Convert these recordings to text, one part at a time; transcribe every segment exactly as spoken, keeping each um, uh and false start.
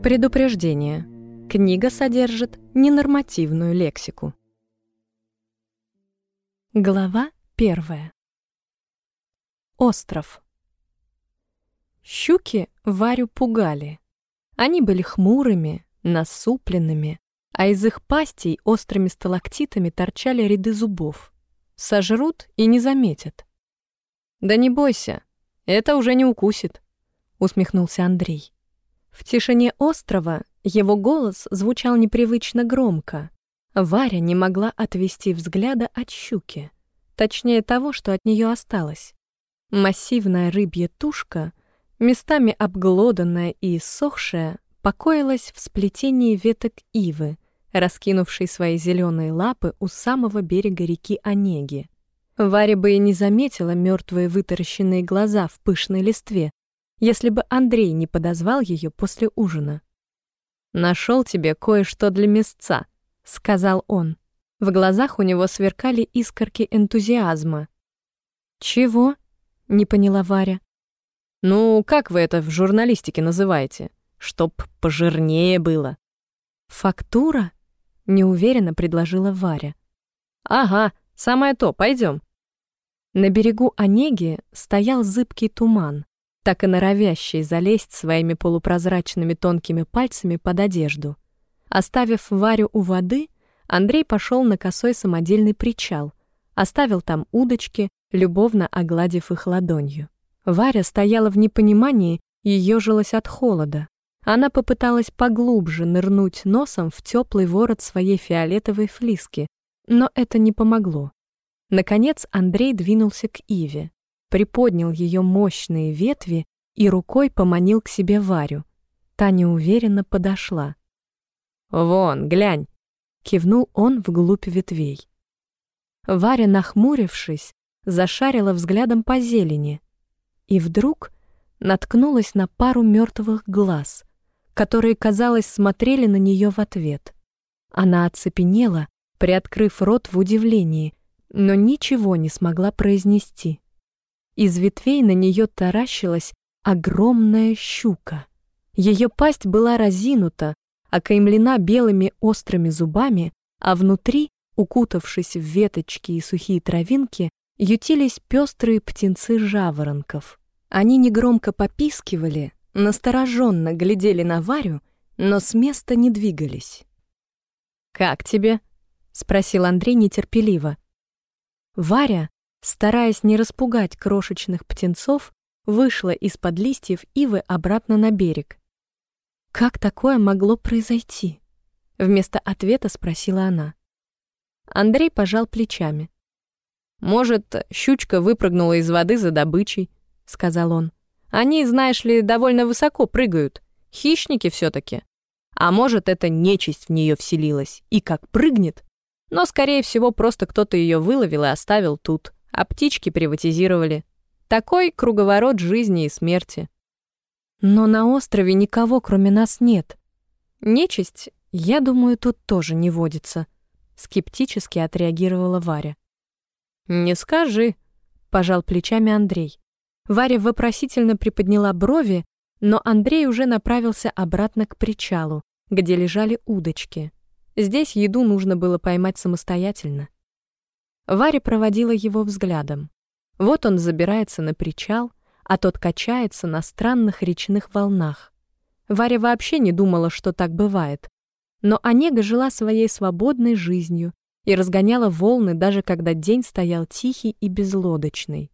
Предупреждение. Книга содержит ненормативную лексику. Глава первая. Остров. Щуки Варю пугали. Они были хмурыми, насупленными, а из их пастей острыми сталактитами торчали ряды зубов. Сожрут и не заметят. «Да не бойся, это уже не укусит», — усмехнулся Андрей. В тишине острова его голос звучал непривычно громко. Варя не могла отвести взгляда от щуки, точнее того, что от нее осталось. Массивная рыбья тушка, местами обглоданная и иссохшая, покоилась в сплетении веток ивы, раскинувшей свои зеленые лапы у самого берега реки Онеги. Варя бы и не заметила мертвые вытаращенные глаза в пышной листве, если бы Андрей не подозвал ее после ужина. «Нашел тебе кое-что для мясца», — сказал он. В глазах у него сверкали искорки энтузиазма. «Чего?» — не поняла Варя. «Ну, как вы это в журналистике называете? Чтоб пожирнее было». «Фактура?» — неуверенно предложила Варя. «Ага, самое то, пойдем». На берегу Онеги стоял зыбкий туман, так и норовящий залезть своими полупрозрачными тонкими пальцами под одежду. Оставив Варю у воды, Андрей пошел на косой самодельный причал, оставил там удочки, любовно огладив их ладонью. Варя стояла в непонимании и ежилась от холода. Она попыталась поглубже нырнуть носом в теплый ворот своей фиолетовой флиски, но это не помогло. Наконец Андрей двинулся к иве, приподнял ее мощные ветви и рукой поманил к себе Варю. Та неуверенно подошла. «Вон, глянь!» — кивнул он вглубь ветвей. Варя, нахмурившись, зашарила взглядом по зелени и вдруг наткнулась на пару мертвых глаз, которые, казалось, смотрели на нее в ответ. Она оцепенела, приоткрыв рот в удивлении, но ничего не смогла произнести. Из ветвей на нее таращилась огромная щука. Ее пасть была разинута, окаймлена белыми острыми зубами, а внутри, укутавшись в веточки и сухие травинки, ютились пестрые птенцы жаворонков. Они негромко попискивали, настороженно глядели на Варю, но с места не двигались. «Как тебе?» — спросил Андрей нетерпеливо. Варя, стараясь не распугать крошечных птенцов, вышла из-под листьев ивы обратно на берег. «Как такое могло произойти?» — вместо ответа спросила она. Андрей пожал плечами. «Может, щучка выпрыгнула из воды за добычей», — сказал он. «Они, знаешь ли, довольно высоко прыгают. Хищники все-таки. А может, эта нечисть в нее вселилась и как прыгнет. Но, скорее всего, просто кто-то ее выловил и оставил тут, а птички приватизировали. Такой круговорот жизни и смерти». «Но на острове никого, кроме нас, нет. Нечисть, я думаю, тут тоже не водится», — скептически отреагировала Варя. «Не скажи», — пожал плечами Андрей. Варя вопросительно приподняла брови, но Андрей уже направился обратно к причалу, где лежали удочки. Здесь еду нужно было поймать самостоятельно. Варя проводила его взглядом. Вот он забирается на причал, а тот качается на странных речных волнах. Варя вообще не думала, что так бывает. Но Онега жила своей свободной жизнью и разгоняла волны, даже когда день стоял тихий и безлодочный.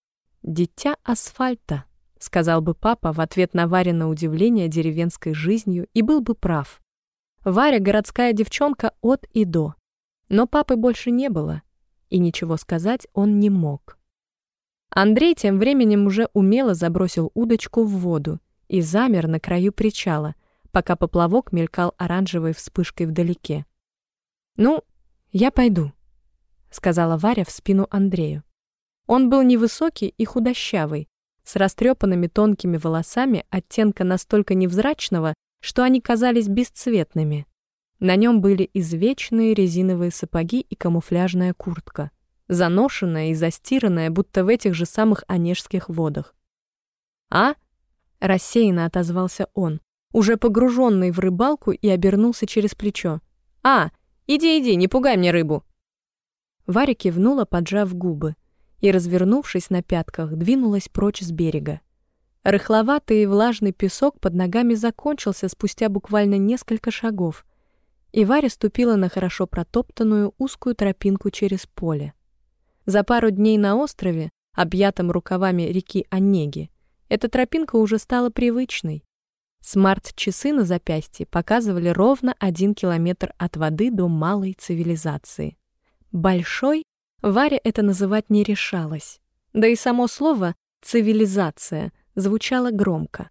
«Дитя асфальта», — сказал бы папа в ответ на Варина удивление деревенской жизнью, и был бы прав. Варя — городская девчонка от и до. Но папы больше не было, и ничего сказать он не мог. Андрей тем временем уже умело забросил удочку в воду и замер на краю причала, пока поплавок мелькал оранжевой вспышкой вдалеке. «Ну, я пойду», — сказала Варя в спину Андрею. Он был невысокий и худощавый, с растрепанными тонкими волосами оттенка настолько невзрачного, что они казались бесцветными. На нем были извечные резиновые сапоги и камуфляжная куртка, заношенная и застиранная, будто в этих же самых онежских водах. «А?» — рассеянно отозвался он, уже погруженный в рыбалку, и обернулся через плечо. «А, иди, иди, не пугай мне рыбу!» Варя кивнула, поджав губы, и, развернувшись на пятках, двинулась прочь с берега. Рыхловатый и влажный песок под ногами закончился спустя буквально несколько шагов, и Варя ступила на хорошо протоптанную узкую тропинку через поле. За пару дней на острове, объятом рукавами реки Онеги, эта тропинка уже стала привычной. Смарт-часы на запястье показывали ровно один километр от воды до малой цивилизации. Большой Варя это называть не решалась, да и само слово «цивилизация» звучало громко.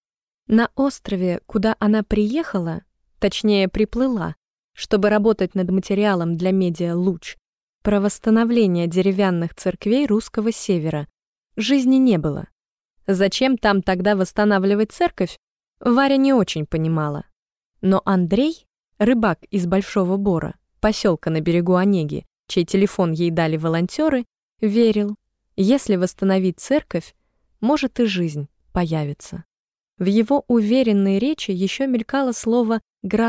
На острове, куда она приехала, точнее приплыла, чтобы работать над материалом для медиа «Луч», про восстановление деревянных церквей русского севера, жизни не было. Зачем там тогда восстанавливать церковь, Варя не очень понимала. Но Андрей, рыбак из Большого Бора, поселка на берегу Онеги, чей телефон ей дали волонтеры, верил, если восстановить церковь, может и жизнь появится. В его уверенной речи еще мелькало слово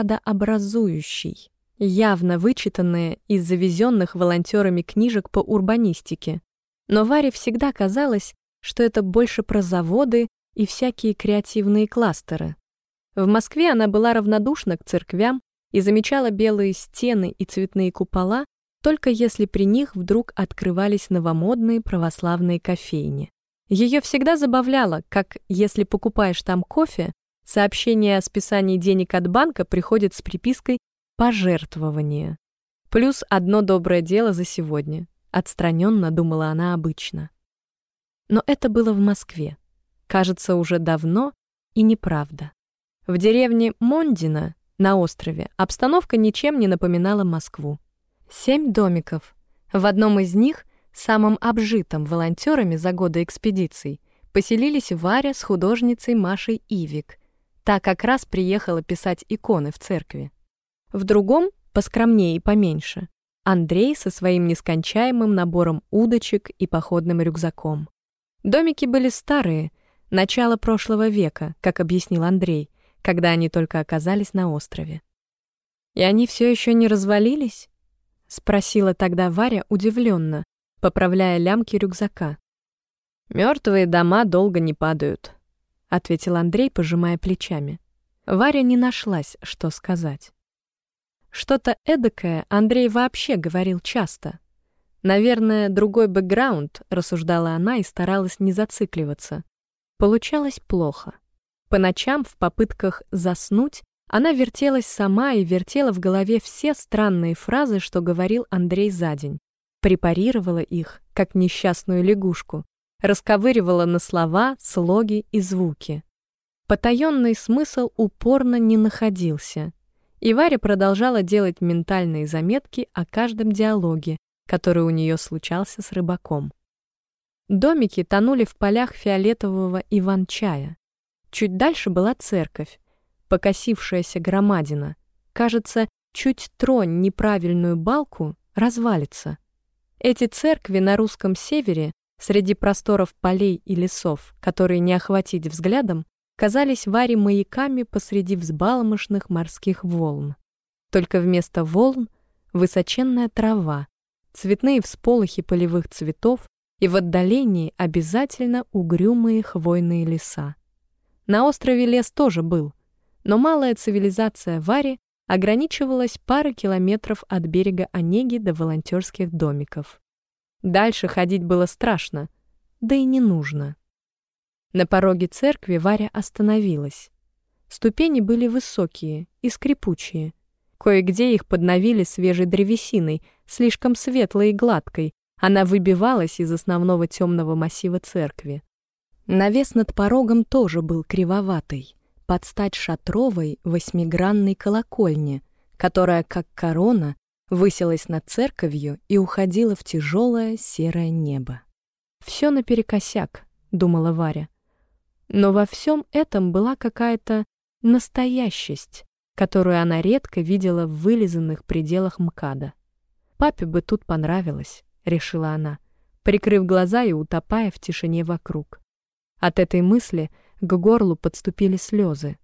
«градообразующий», явно вычитанное из завезенных волонтерами книжек по урбанистике. Но Варе всегда казалось, что это больше про заводы и всякие креативные кластеры. В Москве она была равнодушна к церквям и замечала белые стены и цветные купола, только если при них вдруг открывались новомодные православные кофейни. Ее всегда забавляло, как, если покупаешь там кофе, сообщение о списании денег от банка приходит с припиской «пожертвование». Плюс одно доброе дело за сегодня. Отстраненно думала она обычно. Но это было в Москве. Кажется, уже давно и неправда. В деревне Мондино на острове обстановка ничем не напоминала Москву. Семь домиков. В одном из них, самым обжитым волонтерами за годы экспедиций, поселились Варя с художницей Машей Ивик. Та как раз приехала писать иконы в церкви. В другом, поскромнее и поменьше, Андрей со своим нескончаемым набором удочек и походным рюкзаком. Домики были старые, начало прошлого века, как объяснил Андрей, когда они только оказались на острове. «И они все еще не развалились?» — спросила тогда Варя удивленно, поправляя лямки рюкзака. «Мертвые дома долго не падают», — ответил Андрей, пожимая плечами. Варя не нашлась, что сказать. Что-то эдакое Андрей вообще говорил часто. Наверное, другой бэкграунд, рассуждала она и старалась не зацикливаться. Получалось плохо. По ночам в попытках заснуть она вертелась сама и вертела в голове все странные фразы, что говорил Андрей за день. Препарировала их, как несчастную лягушку, расковыривала на слова, слоги и звуки. Потаенный смысл упорно не находился. И Варя продолжала делать ментальные заметки о каждом диалоге, который у нее случался с рыбаком. Домики тонули в полях фиолетового иван-чая. Чуть дальше была церковь, покосившаяся громадина. Кажется, чуть тронь неправильную балку, развалится. Эти церкви на русском севере, среди просторов полей и лесов, которые не охватить взглядом, казались Варе маяками посреди взбалмошных морских волн. Только вместо волн — высоченная трава, цветные всполохи полевых цветов и в отдалении обязательно угрюмые хвойные леса. На острове лес тоже был, но малая цивилизация Вари ограничивалась парой километров от берега Онеги до волонтерских домиков. Дальше ходить было страшно, да и не нужно. На пороге церкви Варя остановилась. Ступени были высокие и скрипучие. Кое-где их подновили свежей древесиной, слишком светлой и гладкой. Она выбивалась из основного темного массива церкви. Навес над порогом тоже был кривоватый, под стать шатровой восьмигранной колокольне, которая, как корона, высилась над церковью и уходила в тяжелое серое небо. «Все наперекосяк», — думала Варя. Но во всем этом была какая-то настоящесть, которую она редко видела в вылизанных пределах МКАДа. «Папе бы тут понравилось», — решила она, прикрыв глаза и утопая в тишине вокруг. От этой мысли к горлу подступили слезы.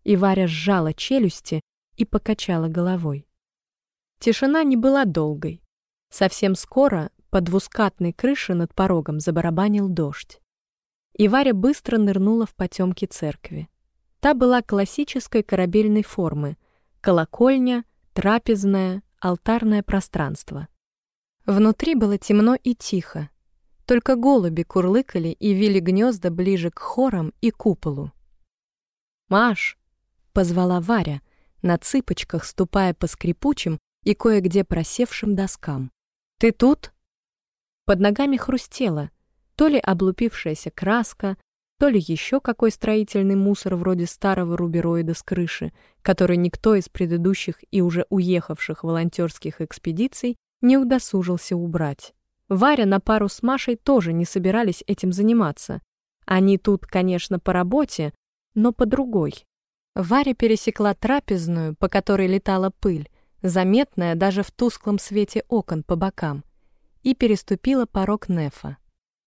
и Варя сжала челюсти и покачала головой. Тишина не была долгой. Совсем скоро по двускатной крыше над порогом забарабанил дождь. И Варя быстро нырнула в потемки церкви. Та была классической корабельной формы: колокольня, трапезная, алтарное пространство. Внутри было темно и тихо. Только голуби курлыкали и вили гнезда ближе к хорам и куполу. «Маш!» — позвала Варя, на цыпочках ступая по скрипучим и кое-где просевшим доскам. «Ты тут?» Под ногами хрустело, то ли облупившаяся краска, то ли еще какой строительный мусор вроде старого рубероида с крыши, который никто из предыдущих и уже уехавших волонтерских экспедиций не удосужился убрать. Варя на пару с Машей тоже не собирались этим заниматься. Они тут, конечно, по работе, но по другой. Варя пересекла трапезную, по которой летала пыль, заметная даже в тусклом свете окон по бокам, и переступила порог нефа.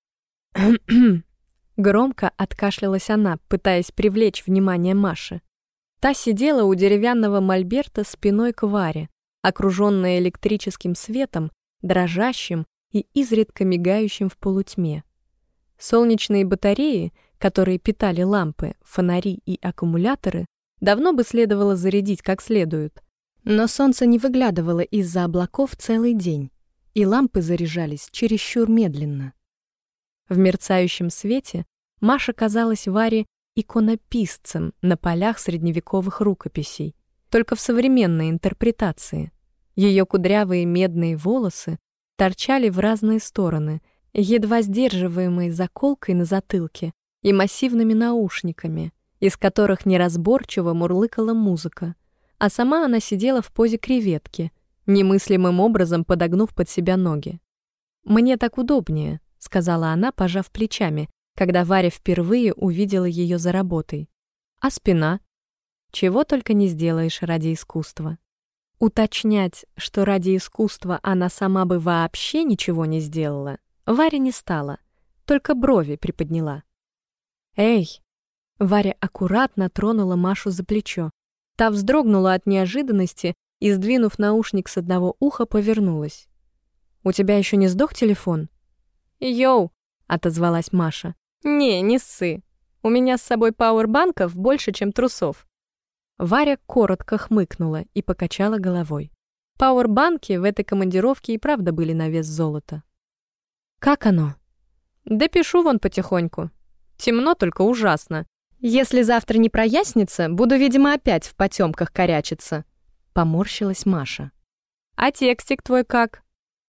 Громко откашлялась она, пытаясь привлечь внимание Маши. Та сидела у деревянного мольберта спиной к Варе, окруженная электрическим светом, дрожащим и изредка мигающим в полутьме. Солнечные батареи, которые питали лампы, фонари и аккумуляторы, давно бы следовало зарядить как следует. Но солнце не выглядывало из-за облаков целый день, и лампы заряжались чересчур медленно. В мерцающем свете Маша казалась Варе иконописцем на полях средневековых рукописей, только в современной интерпретации. Ее кудрявые медные волосы торчали в разные стороны, едва сдерживаемые заколкой на затылке и массивными наушниками, из которых неразборчиво мурлыкала музыка, а сама она сидела в позе креветки, немыслимым образом подогнув под себя ноги. «Мне так удобнее», — сказала она, пожав плечами, когда Варя впервые увидела ее за работой. «А спина? Чего только не сделаешь ради искусства». Уточнять, что ради искусства она сама бы вообще ничего не сделала, Варя не стала, только брови приподняла. «Эй!» Варя аккуратно тронула Машу за плечо. Та вздрогнула от неожиданности и, сдвинув наушник с одного уха, повернулась. «У тебя еще не сдох телефон?» «Йоу!» — отозвалась Маша. «Не, не ссы. У меня с собой пауэрбанков больше, чем трусов». Варя коротко хмыкнула и покачала головой. Пауэрбанки в этой командировке и правда были на вес золота. «Как оно?» «Да пишу вон потихоньку. Темно, только ужасно. Если завтра не прояснится, буду, видимо, опять в потемках корячиться», — поморщилась Маша. «А текстик твой как?»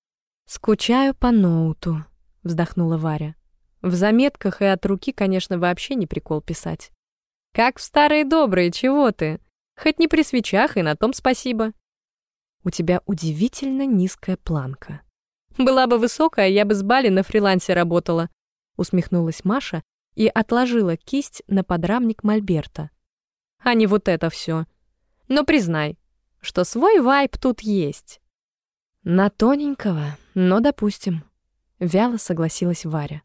«Скучаю по ноуту», — вздохнула Варя. «В заметках и от руки, конечно, вообще не прикол писать». «Как в старые добрые, чего ты? Хоть не при свечах, и на том спасибо». «У тебя удивительно низкая планка». «Была бы высокая, я бы с Бали на фрилансе работала», — усмехнулась Маша и отложила кисть на подрамник мольберта. «А не вот это все. Но признай, что свой вайб тут есть». «На тоненького, но допустим», — вяло согласилась Варя.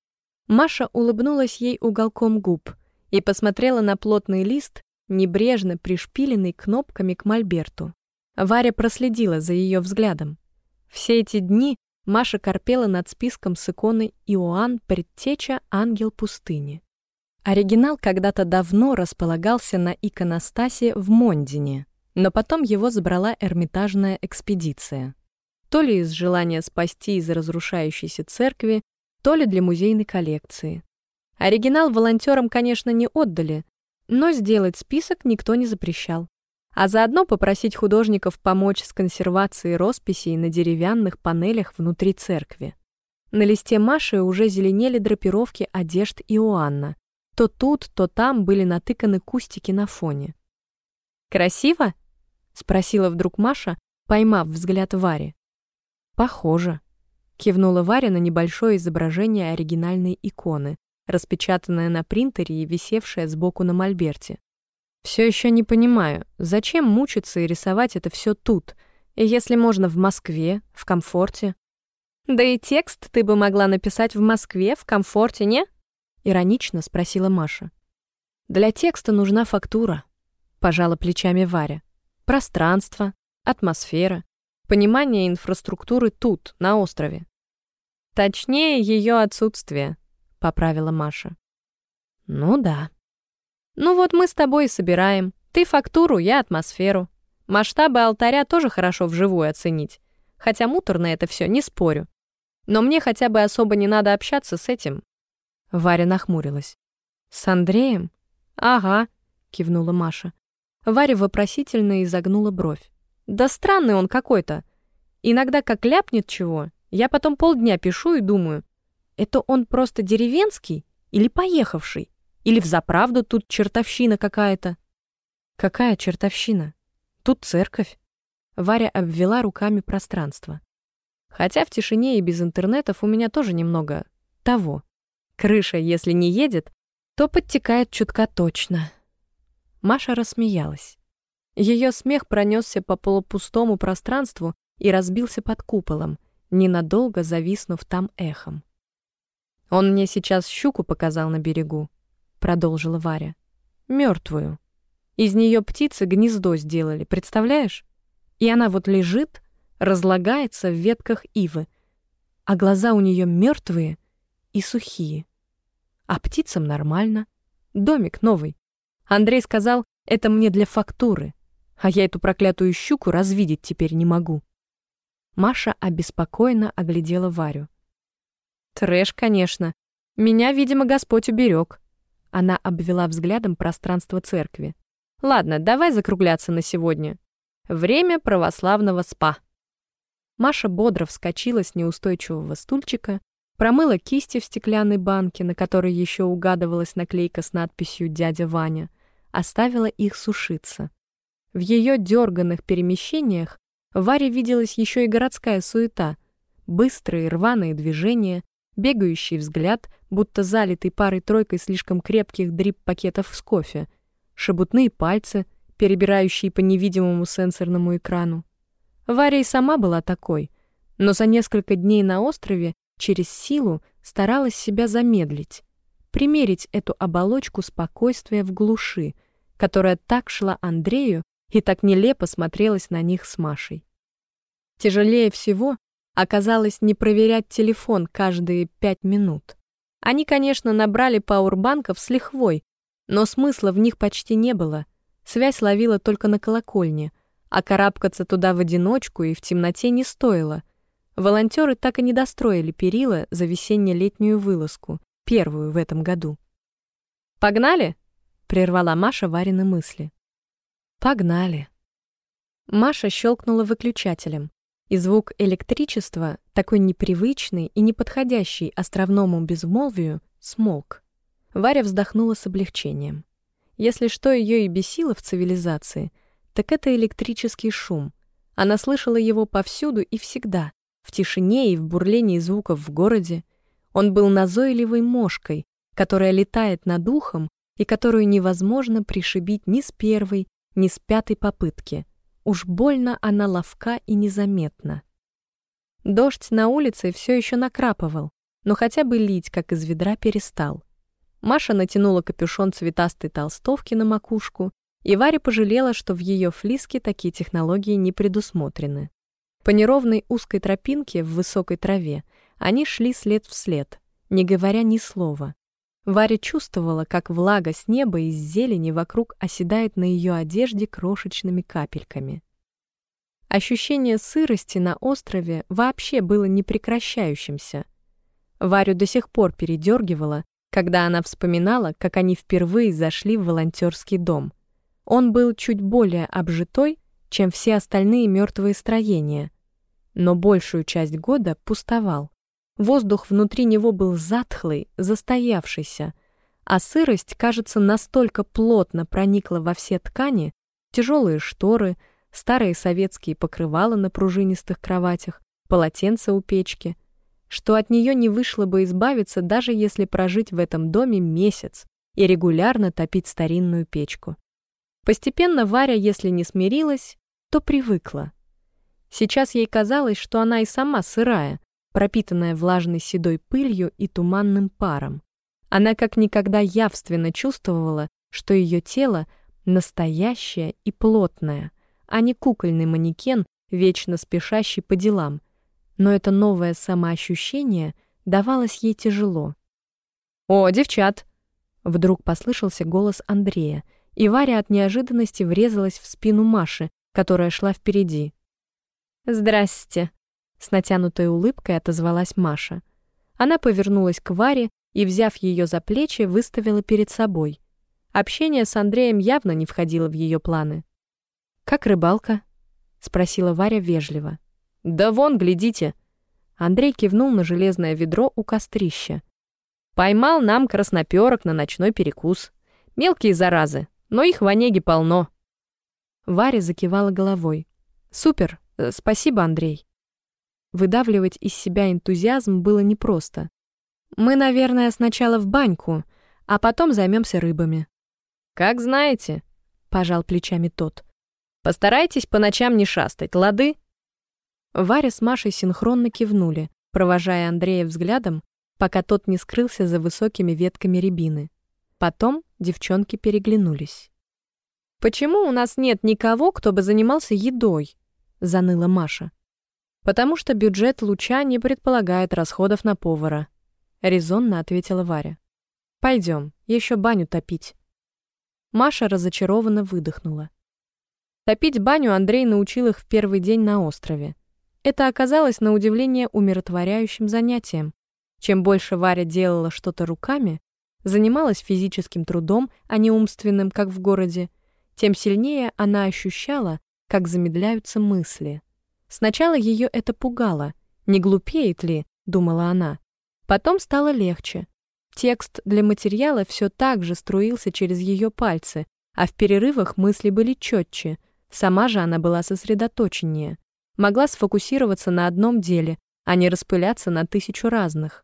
Маша улыбнулась ей уголком губ и посмотрела на плотный лист, небрежно пришпиленный кнопками к мольберту. Варя проследила за ее взглядом. Все эти дни Маша корпела над списком с иконой Иоанн Предтеча, ангел пустыни. Оригинал когда-то давно располагался на иконостасе в Мондине, но потом его забрала Эрмитажная экспедиция. То ли из желания спасти из разрушающейся церкви, то ли для музейной коллекции. Оригинал волонтерам, конечно, не отдали, но сделать список никто не запрещал. А заодно попросить художников помочь с консервацией росписей на деревянных панелях внутри церкви. На листе Маши уже зеленели драпировки одежд Иоанна. То тут, то там были натыканы кустики на фоне. «Красиво?» — спросила вдруг Маша, поймав взгляд Вари. «Похоже», — кивнула Варя на небольшое изображение оригинальной иконы, распечатанное на принтере и висевшее сбоку на мольберте. «Все еще не понимаю, зачем мучиться и рисовать это все тут, если можно в Москве, в комфорте?» «Да и текст ты бы могла написать в Москве, в комфорте, не?» — иронично спросила Маша. «Для текста нужна фактура», — пожала плечами Варя. «Пространство, атмосфера, понимание инфраструктуры тут, на острове». «Точнее, ее отсутствие», — поправила Маша. «Ну да». «Ну вот мы с тобой и собираем. Ты фактуру, я атмосферу. Масштабы алтаря тоже хорошо вживую оценить. Хотя муторно это все, не спорю. Но мне хотя бы особо не надо общаться с этим». Варя нахмурилась. «С Андреем?» «Ага», — кивнула Маша. Варя вопросительно изогнула бровь. «Да странный он какой-то. Иногда как ляпнет чего, я потом полдня пишу и думаю, это он просто деревенский или поехавший? Или взаправду тут чертовщина какая-то?» «Какая чертовщина? Тут церковь». Варя обвела руками пространство. «Хотя в тишине и без интернетов у меня тоже немного того. Крыша, если не едет, то подтекает чутка точно». Маша рассмеялась. Ее смех пронесся по полупустому пространству и разбился под куполом, ненадолго зависнув там эхом. «Он мне сейчас щуку показал на берегу», — продолжила Варя. «Мертвую. Из нее птицы гнездо сделали, представляешь? И она вот лежит, разлагается в ветках ивы, а глаза у нее мертвые и сухие. А птицам нормально. Домик новый. Андрей сказал, это мне для фактуры, а я эту проклятую щуку развидеть теперь не могу». Маша обеспокоенно оглядела Варю. «Трэш, конечно. Меня, видимо, Господь уберег». Она обвела взглядом пространство церкви. «Ладно, давай закругляться на сегодня. Время православного спа». Маша бодро вскочила с неустойчивого стульчика, промыла кисти в стеклянной банке, на которой еще угадывалась наклейка с надписью «Дядя Ваня», оставила их сушиться. В ее дерганных перемещениях Варе виделась еще и городская суета, быстрые рваные движения, бегающий взгляд, будто залитый парой-тройкой слишком крепких дрип-пакетов с кофе, шебутные пальцы, перебирающие по невидимому сенсорному экрану. Варя и сама была такой, но за несколько дней на острове через силу старалась себя замедлить, примерить эту оболочку спокойствия в глуши, которая так шла Андрею и так нелепо смотрелась на них с Машей. Тяжелее всего оказалось не проверять телефон каждые пять минут. Они, конечно, набрали пауэрбанков с лихвой, но смысла в них почти не было. Связь ловила только на колокольне, а карабкаться туда в одиночку и в темноте не стоило. Волонтеры так и не достроили перила за весенне-летнюю вылазку, первую в этом году. «Погнали?» — прервала Маша Варины мысли. «Погнали». Маша щелкнула выключателем, и звук электричества, такой непривычный и неподходящий островному безмолвию, смолк. Варя вздохнула с облегчением. Если что ее и бесило в цивилизации, так это электрический шум. Она слышала его повсюду и всегда, в тишине и в бурлении звуков в городе. Он был назойливой мошкой, которая летает над ухом и которую невозможно пришибить ни с первой, ни с пятой попытки. Уж больно она ловка и незаметна. Дождь на улице все еще накрапывал, но хотя бы лить, как из ведра, перестал. Маша натянула капюшон цветастой толстовки на макушку, и Варя пожалела, что в ее флиске такие технологии не предусмотрены. По неровной узкой тропинке в высокой траве они шли след в след, не говоря ни слова. Варя чувствовала, как влага с неба из зелени вокруг оседает на ее одежде крошечными капельками. Ощущение сырости на острове вообще было непрекращающимся. Варю до сих пор передергивало, когда она вспоминала, как они впервые зашли в волонтерский дом. Он был чуть более обжитой, чем все остальные мертвые строения, но большую часть года пустовал. Воздух внутри него был затхлый, застоявшийся, а сырость, кажется, настолько плотно проникла во все ткани, тяжелые шторы, старые советские покрывала на пружинистых кроватях, полотенца у печки, что от нее не вышло бы избавиться, даже если прожить в этом доме месяц и регулярно топить старинную печку. Постепенно Варя, если не смирилась, то привыкла. Сейчас ей казалось, что она и сама сырая, пропитанная влажной седой пылью и туманным паром. Она как никогда явственно чувствовала, что ее тело Настоящая и плотная, а не кукольный манекен, вечно спешащий по делам. Но это новое самоощущение давалось ей тяжело. «О, девчат!» Вдруг послышался голос Андрея, и Варя от неожиданности врезалась в спину Маши, которая шла впереди. «Здрасте!» — с натянутой улыбкой отозвалась Маша. Она повернулась к Варе и, взяв ее за плечи, выставила перед собой. Общение с Андреем явно не входило в ее планы. «Как рыбалка?» — спросила Варя вежливо. «Да вон, глядите!» Андрей кивнул на железное ведро у кострища. «Поймал нам красноперок на ночной перекус. Мелкие заразы, но их в Онеге полно». Варя закивала головой. «Супер! Спасибо, Андрей». Выдавливать из себя энтузиазм было непросто. «Мы, наверное, сначала в баньку, а потом займемся рыбами». «Как знаете», — пожал плечами тот. «Постарайтесь по ночам не шастать, лады?» Варя с Машей синхронно кивнули, провожая Андрея взглядом, пока тот не скрылся за высокими ветками рябины. Потом девчонки переглянулись. «Почему у нас нет никого, кто бы занимался едой?» — заныла Маша. «Потому что бюджет Луча не предполагает расходов на повара», — резонно ответила Варя. «Пойдем, еще баню топить». Маша разочарованно выдохнула. Топить баню Андрей научил их в первый день на острове. Это оказалось на удивление умиротворяющим занятием. Чем больше Варя делала что-то руками, занималась физическим трудом, а не умственным, как в городе, тем сильнее она ощущала, как замедляются мысли. Сначала ее это пугало. Не глупеет ли, думала она. Потом стало легче. Текст для материала все так же струился через ее пальцы, а в перерывах мысли были четче. Сама же она была сосредоточеннее. Могла сфокусироваться на одном деле, а не распыляться на тысячу разных.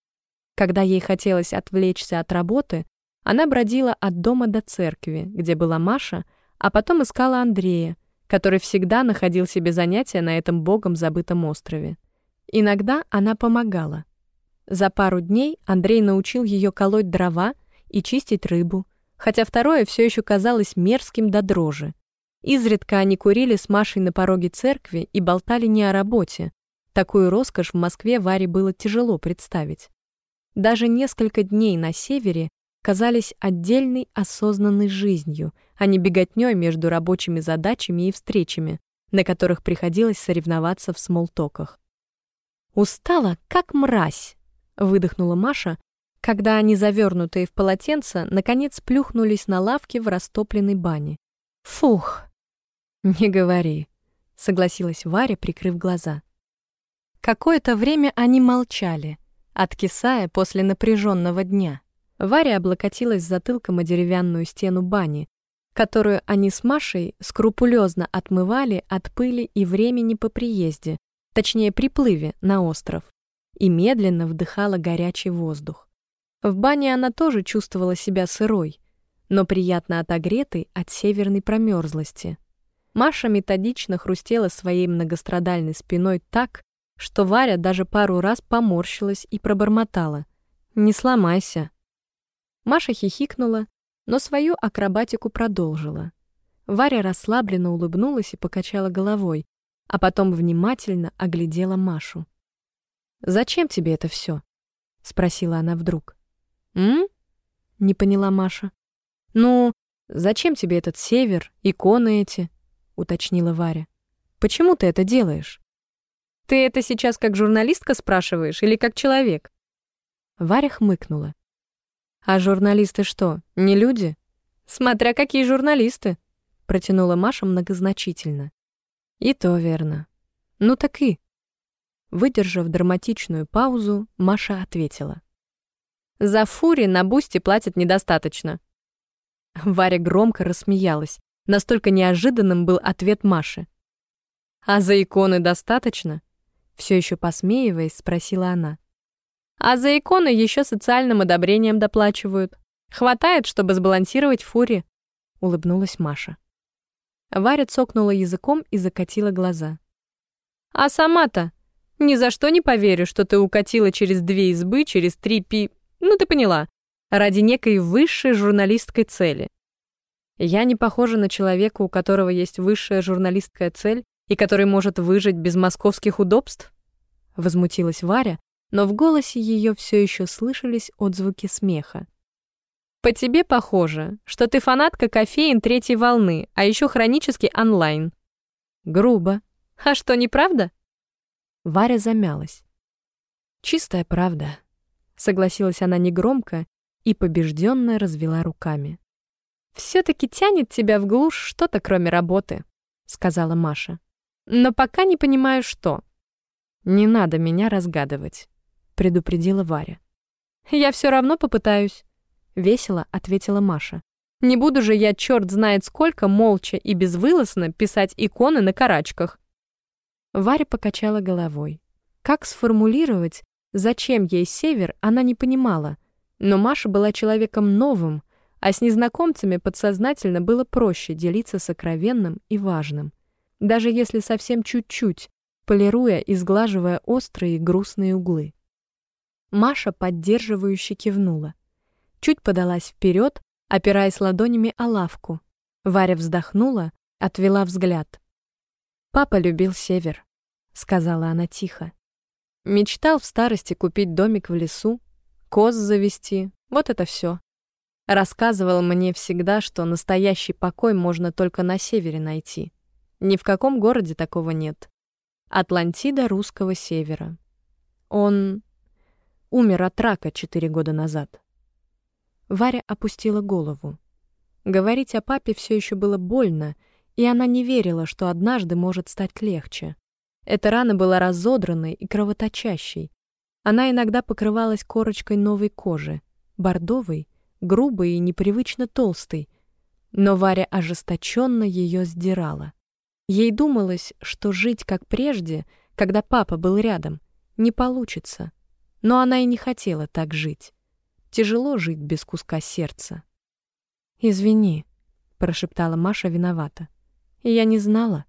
Когда ей хотелось отвлечься от работы, она бродила от дома до церкви, где была Маша, а потом искала Андрея, который всегда находил себе занятия на этом богом забытом острове. Иногда она помогала. За пару дней Андрей научил ее колоть дрова и чистить рыбу, хотя второе все еще казалось мерзким до дрожи. Изредка они курили с Машей на пороге церкви и болтали не о работе. Такую роскошь в Москве Варе было тяжело представить. Даже несколько дней на севере казались отдельной осознанной жизнью, а не беготнёй между рабочими задачами и встречами, на которых приходилось соревноваться в смолтоках. «Устала, как мразь!» — выдохнула Маша, когда они, завернутые в полотенце, наконец плюхнулись на лавке в растопленной бане. «Фух!» «Не говори», — согласилась Варя, прикрыв глаза. Какое-то время они молчали, откисая после напряженного дня. Варя облокотилась затылком о деревянную стену бани, которую они с Машей скрупулезно отмывали от пыли и времени по приезде, точнее приплыве на остров, и медленно вдыхала горячий воздух. В бане она тоже чувствовала себя сырой, но приятно отогретой от северной промерзлости. Маша методично хрустела своей многострадальной спиной так, что Варя даже пару раз поморщилась и пробормотала: «Не сломайся». Маша хихикнула, но свою акробатику продолжила. Варя расслабленно улыбнулась и покачала головой, а потом внимательно оглядела Машу. «Зачем тебе это все?» — спросила она вдруг. «М?» — не поняла Маша. «Ну, зачем тебе этот север, иконы эти?» — уточнила Варя. «Почему ты это делаешь?» «Ты это сейчас как журналистка спрашиваешь или как человек?» Варя хмыкнула. «А журналисты что, не люди?» «Смотря какие журналисты», — протянула Маша многозначительно. «И то верно. Ну так и». Выдержав драматичную паузу, Маша ответила: «За фури на бусте платят недостаточно». Варя громко рассмеялась. Настолько неожиданным был ответ Маши. «А за иконы достаточно?» Все еще посмеиваясь, спросила она. «А за иконы еще социальным одобрением доплачивают. Хватает, чтобы сбалансировать фури», — улыбнулась Маша. Варя цокнула языком и закатила глаза. «А сама-то ни за что не поверю, что ты укатила через две избы, через три пи... Ну, ты поняла, ради некой высшей журналистской цели». Я не похожа на человека, у которого есть высшая журналистская цель и который может выжить без московских удобств? Возмутилась Варя, но в голосе ее все еще слышались отзвуки смеха. По тебе похоже, что ты фанатка кофеин третьей волны, а еще хронически онлайн. Грубо. А что, неправда? Варя замялась. Чистая правда, согласилась она негромко и побежденно развела руками. «Все-таки тянет тебя в глушь что-то, кроме работы», — сказала Маша. «Но пока не понимаю, что». «Не надо меня разгадывать», — предупредила Варя. «Я все равно попытаюсь», — весело ответила Маша. «Не буду же я, черт знает сколько, молча и безвылазно писать иконы на карачках». Варя покачала головой. Как сформулировать, зачем ей север, она не понимала, но Маша была человеком новым, а с незнакомцами подсознательно было проще делиться сокровенным и важным, даже если совсем чуть-чуть, полируя и сглаживая острые и грустные углы. Маша поддерживающе кивнула. Чуть подалась вперед, опираясь ладонями о лавку. Варя вздохнула, отвела взгляд. «Папа любил север», — сказала она тихо. «Мечтал в старости купить домик в лесу, коз завести, вот это все. Рассказывал мне всегда, что настоящий покой можно только на севере найти. Ни в каком городе такого нет. Атлантида русского севера. Он умер от рака четыре года назад». Варя опустила голову. Говорить о папе все еще было больно, и она не верила, что однажды может стать легче. Эта рана была разодранной и кровоточащей. Она иногда покрывалась корочкой новой кожи, бордовой, грубой и непривычно толстой, но Варя ожесточенно ее сдирала. Ей думалось, что жить как прежде, когда папа был рядом, не получится, но она и не хотела так жить. Тяжело жить без куска сердца. «Извини», — прошептала Маша виновата. «Я не знала».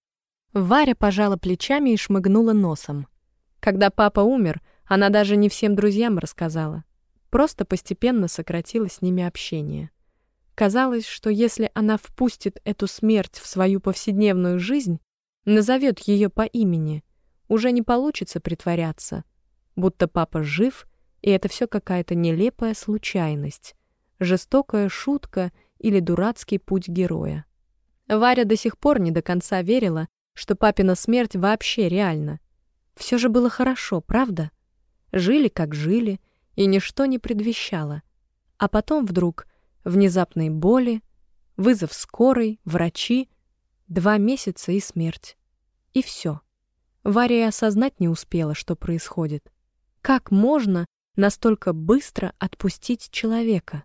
Варя пожала плечами и шмыгнула носом. Когда папа умер, она даже не всем друзьям рассказала. Просто постепенно сократила с ними общение. Казалось, что если она впустит эту смерть в свою повседневную жизнь, назовет ее по имени, уже не получится притворяться, будто папа жив, и это все какая-то нелепая случайность, жестокая шутка или дурацкий путь героя. Варя до сих пор не до конца верила, что папина смерть вообще реальна. Все же было хорошо, правда? Жили, как жили, и ничто не предвещало. А потом вдруг внезапные боли, вызов скорой, врачи, два месяца и смерть. И все. Варя и осознать не успела, что происходит. Как можно настолько быстро отпустить человека?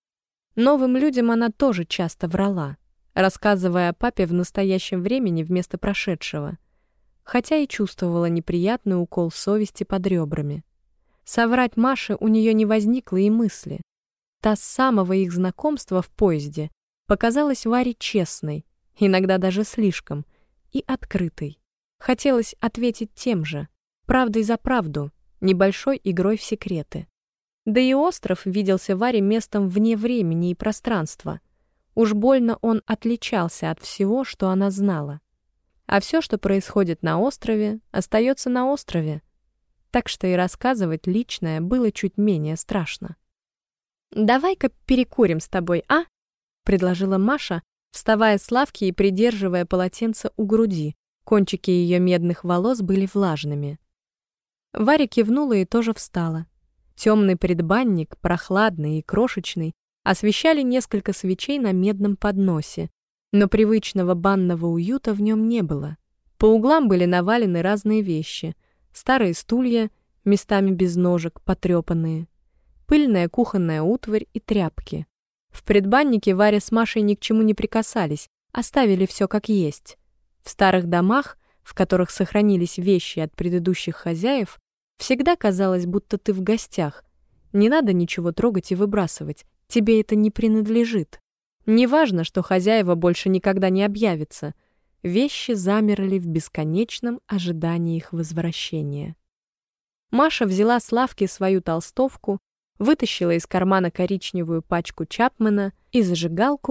Новым людям она тоже часто врала, рассказывая о папе в настоящем времени вместо прошедшего, хотя и чувствовала неприятный укол совести под ребрами. Соврать Маше у нее не возникло и мысли. Та с самого их знакомства в поезде показалась Варе честной, иногда даже слишком, и открытой. Хотелось ответить тем же, правдой за правду, небольшой игрой в секреты. Да и остров виделся Варе местом вне времени и пространства. Уж больно он отличался от всего, что она знала. А все, что происходит на острове, остается на острове. Так что и рассказывать личное было чуть менее страшно. «Давай-ка перекурим с тобой, а?» — предложила Маша, вставая с лавки и придерживая полотенце у груди. Кончики ее медных волос были влажными. Варя кивнула и тоже встала. Темный предбанник, прохладный и крошечный, освещали несколько свечей на медном подносе, но привычного банного уюта в нем не было. По углам были навалены разные вещи: старые стулья, местами без ножек, потрепанные, пыльная кухонная утварь и тряпки. В предбаннике Варя с Машей ни к чему не прикасались, оставили все как есть. В старых домах, в которых сохранились вещи от предыдущих хозяев, всегда казалось, будто ты в гостях. Не надо ничего трогать и выбрасывать, тебе это не принадлежит. Неважно, что хозяева больше никогда не объявятся. Вещи замерли в бесконечном ожидании их возвращения. Маша взяла с лавки свою толстовку, вытащила из кармана коричневую пачку Чапмана и зажигалку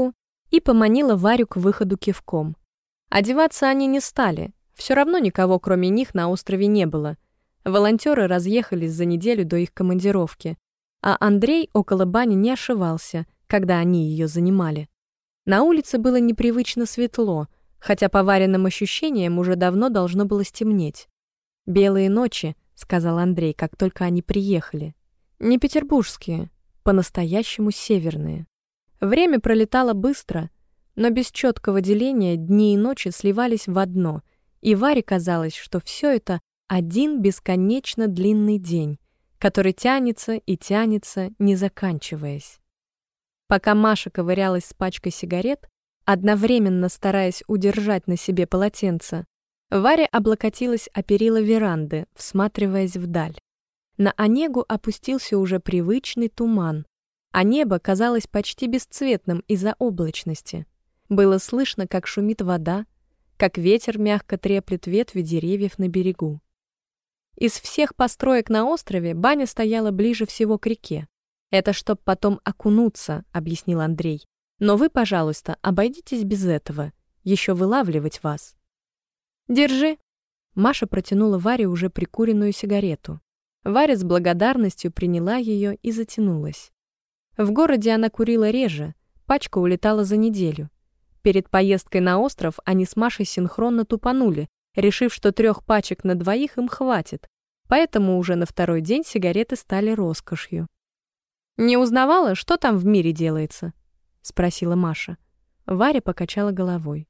и поманила Варю к выходу кивком. Одеваться они не стали, все равно никого кроме них на острове не было. Волонтеры разъехались за неделю до их командировки, а Андрей около бани не ошивался, когда они ее занимали. На улице было непривычно светло, хотя по Вариным ощущениям уже давно должно было стемнеть. «Белые ночи», — сказал Андрей, как только они приехали. «Не петербургские, по-настоящему северные». Время пролетало быстро, но без четкого деления дни и ночи сливались в одно, и Варе казалось, что все это один бесконечно длинный день, который тянется и тянется, не заканчиваясь. Пока Маша ковырялась с пачкой сигарет, одновременно стараясь удержать на себе полотенце, Варя облокотилась о перила веранды, всматриваясь вдаль. На Онегу опустился уже привычный туман, а небо казалось почти бесцветным из-за облачности. Было слышно, как шумит вода, как ветер мягко треплет ветви деревьев на берегу. Из всех построек на острове баня стояла ближе всего к реке. «Это чтоб потом окунуться», — объяснил Андрей. «Но вы, пожалуйста, обойдитесь без этого. Еще вылавливать вас». «Держи». Маша протянула Варе уже прикуренную сигарету. Варя с благодарностью приняла ее и затянулась. В городе она курила реже, пачка улетала за неделю. Перед поездкой на остров они с Машей синхронно тупанули, решив, что трех пачек на двоих им хватит, поэтому уже на второй день сигареты стали роскошью. «Не узнавала, что там в мире делается?» — спросила Маша. Варя покачала головой.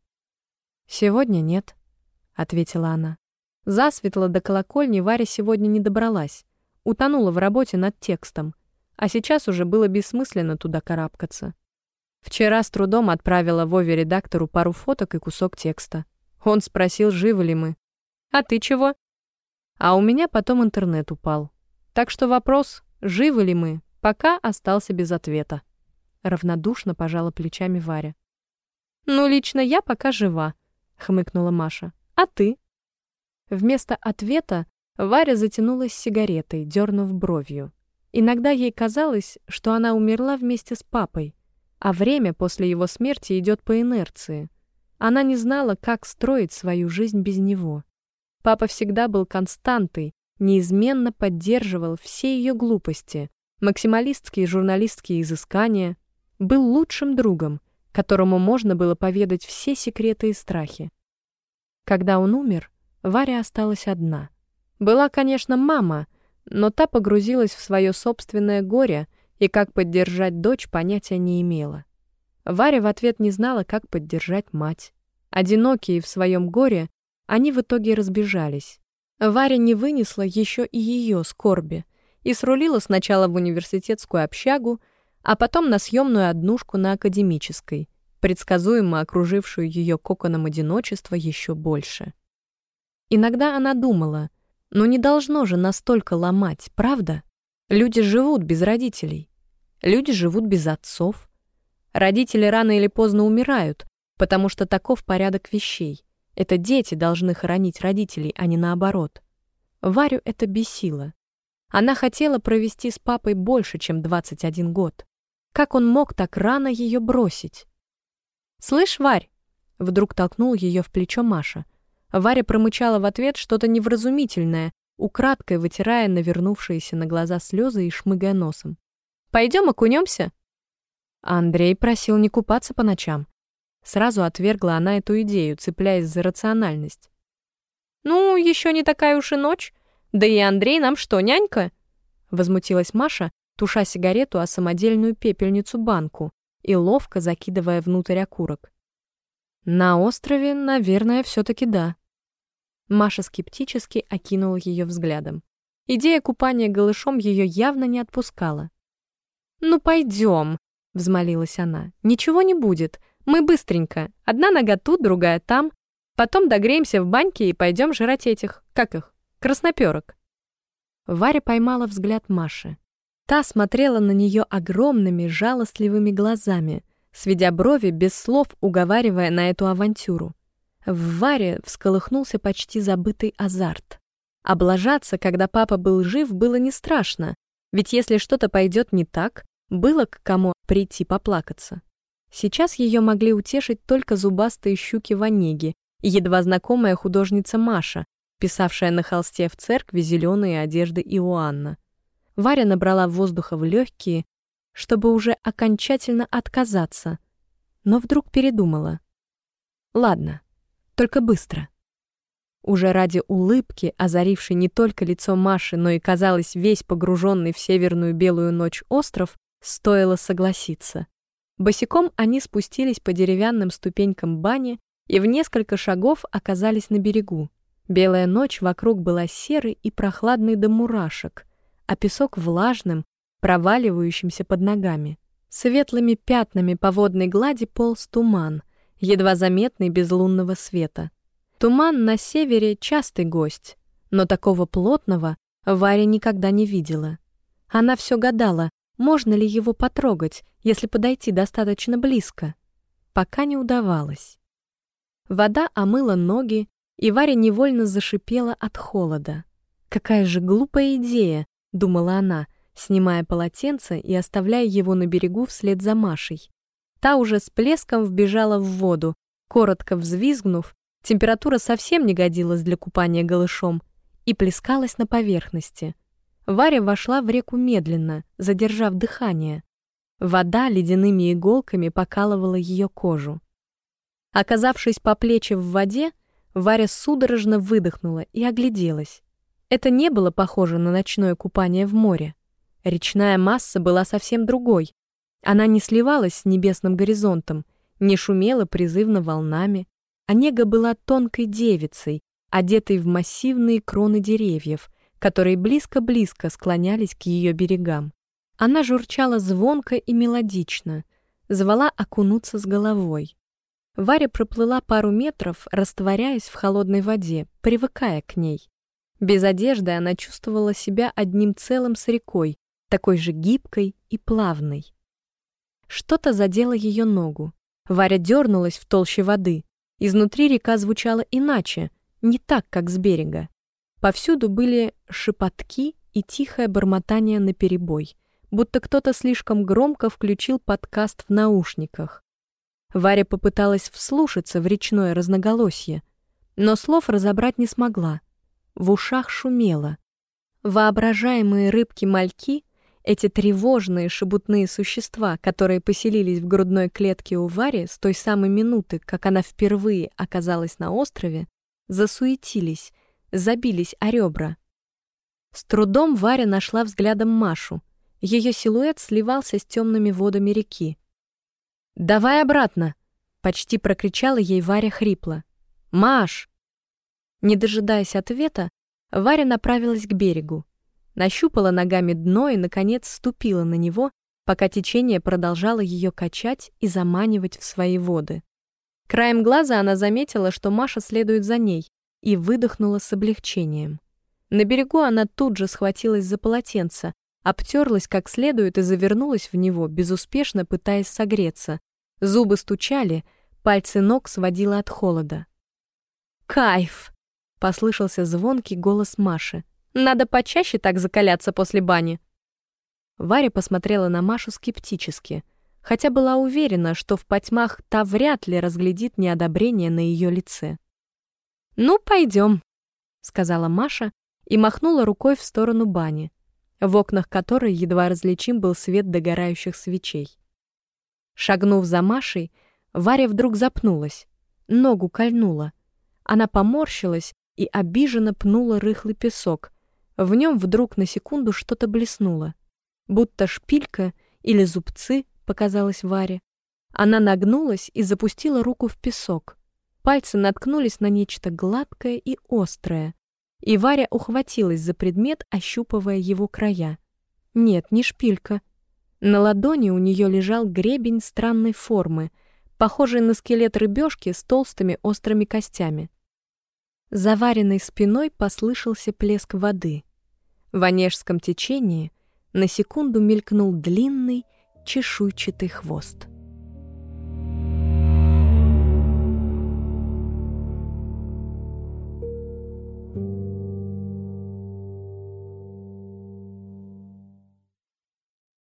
«Сегодня нет», — ответила она. Засветло до колокольни Варя сегодня не добралась, утонула в работе над текстом, а сейчас уже было бессмысленно туда карабкаться. Вчера с трудом отправила Вове редактору пару фоток и кусок текста. Он спросил, живы ли мы. «А ты чего?» А у меня потом интернет упал. Так что вопрос, живы ли мы, пока остался без ответа. Равнодушно пожала плечами Варя. «Ну, лично я пока жива», — хмыкнула Маша. «А ты?» Вместо ответа Варя затянулась сигаретой, дернув бровью. Иногда ей казалось, что она умерла вместе с папой, а время после его смерти идет по инерции. Она не знала, как строить свою жизнь без него. Папа всегда был константой, неизменно поддерживал все ее глупости, максималистские журналистские изыскания, был лучшим другом, которому можно было поведать все секреты и страхи. Когда он умер, Варя осталась одна. Была, конечно, мама, но та погрузилась в свое собственное горе и как поддержать дочь понятия не имела. Варя в ответ не знала, как поддержать мать. Одинокие в своем горе, они в итоге разбежались. Варя не вынесла еще и ее скорби и срулила сначала в университетскую общагу, а потом на съемную однушку на Академической, предсказуемо окружившую ее коконом одиночества еще больше. Иногда она думала, ну не должно же настолько ломать, правда? Люди живут без родителей. Люди живут без отцов. Родители рано или поздно умирают, потому что таков порядок вещей. Это дети должны хоронить родителей, а не наоборот. Варю это бесило. Она хотела провести с папой больше, чем двадцать один год. Как он мог так рано ее бросить? «Слышь, Варь!» — вдруг толкнул ее в плечо Маша. Варя промычала в ответ что-то невразумительное, украдкой вытирая навернувшиеся на глаза слезы и шмыгая носом. «Пойдем окунемся?» Андрей просил не купаться по ночам. Сразу отвергла она эту идею, цепляясь за рациональность. «Ну, еще не такая уж и ночь. Да и Андрей нам что, нянька?» Возмутилась Маша, туша сигарету о самодельную пепельницу-банку и ловко закидывая внутрь окурок. «На острове, наверное, все-таки да». Маша скептически окинула ее взглядом. Идея купания голышом ее явно не отпускала. «Ну, пойдем», — взмолилась она. «Ничего не будет. Мы быстренько. Одна нога тут, другая там. Потом догреемся в баньке и пойдем жрать этих, как их, красноперок». Варя поймала взгляд Маши. Та смотрела на нее огромными жалостливыми глазами, сведя брови, без слов уговаривая на эту авантюру. В Варе всколыхнулся почти забытый азарт. Облажаться, когда папа был жив, было не страшно, ведь если что-то пойдет не так, было к кому прийти поплакаться. Сейчас ее могли утешить только зубастые щуки Ванеги и едва знакомая художница Маша, писавшая на холсте в церкви зеленые одежды Иоанна. Варя набрала воздуха в легкие, чтобы уже окончательно отказаться, но вдруг передумала. Ладно, только быстро. Уже ради улыбки, озарившей не только лицо Маши, но и, казалось, весь погруженный в северную белую ночь остров, стоило согласиться. Босиком они спустились по деревянным ступенькам бани и в несколько шагов оказались на берегу. Белая ночь вокруг была серой и прохладной до мурашек, а песок влажным, проваливающимся под ногами. Светлыми пятнами по водной глади полз туман, едва заметный без лунного света. Туман на севере — частый гость, но такого плотного Варя никогда не видела. Она все гадала, можно ли его потрогать, если подойти достаточно близко. Пока не удавалось. Вода омыла ноги, и Варя невольно зашипела от холода. «Какая же глупая идея!» — думала она, снимая полотенце и оставляя его на берегу вслед за Машей. Та уже с плеском вбежала в воду, коротко взвизгнув, температура совсем не годилась для купания голышом, и плескалась на поверхности. Варя вошла в реку медленно, задержав дыхание. Вода ледяными иголками покалывала ее кожу. Оказавшись по плечи в воде, Варя судорожно выдохнула и огляделась. Это не было похоже на ночное купание в море. Речная масса была совсем другой. Она не сливалась с небесным горизонтом, не шумела призывно волнами. Онега была тонкой девицей, одетой в массивные кроны деревьев, которые близко-близко склонялись к ее берегам. Она журчала звонко и мелодично, звала окунуться с головой. Варя проплыла пару метров, растворяясь в холодной воде, привыкая к ней. Без одежды она чувствовала себя одним целым с рекой, такой же гибкой и плавной. Что-то задело ее ногу. Варя дернулась в толще воды. Изнутри река звучала иначе, не так, как с берега. Повсюду были шепотки и тихое бормотание наперебой, будто кто-то слишком громко включил подкаст в наушниках. Варя попыталась вслушаться в речное разноголосье, но слов разобрать не смогла. В ушах шумело. Воображаемые рыбки-мальки, эти тревожные шебутные существа, которые поселились в грудной клетке у Вари с той самой минуты, как она впервые оказалась на острове, засуетились, забились о ребра. С трудом Варя нашла взглядом Машу. Ее силуэт сливался с темными водами реки. «Давай обратно!» — почти прокричала ей Варя хрипло. «Маш!» Не дожидаясь ответа, Варя направилась к берегу. Нащупала ногами дно и, наконец, ступила на него, пока течение продолжало ее качать и заманивать в свои воды. Краем глаза она заметила, что Маша следует за ней, и выдохнула с облегчением. На берегу она тут же схватилась за полотенце, обтерлась как следует и завернулась в него, безуспешно пытаясь согреться. Зубы стучали, пальцы ног сводило от холода. «Кайф!» — послышался звонкий голос Маши. «Надо почаще так закаляться после бани». Варя посмотрела на Машу скептически, хотя была уверена, что в потьмах та вряд ли разглядит неодобрение на ее лице. «Ну, пойдем», — сказала Маша и махнула рукой в сторону бани, в окнах которой едва различим был свет догорающих свечей. Шагнув за Машей, Варя вдруг запнулась, ногу кольнула. Она поморщилась и обиженно пнула рыхлый песок. В нем вдруг на секунду что-то блеснуло, будто шпилька или зубцы, показалось Варе. Она нагнулась и запустила руку в песок. Пальцы наткнулись на нечто гладкое и острое, и Варя ухватилась за предмет, ощупывая его края. Нет, не шпилька. На ладони у нее лежал гребень странной формы, похожий на скелет рыбешки с толстыми острыми костями. За Вариной спиной послышался плеск воды. В онежском течении на секунду мелькнул длинный чешуйчатый хвост.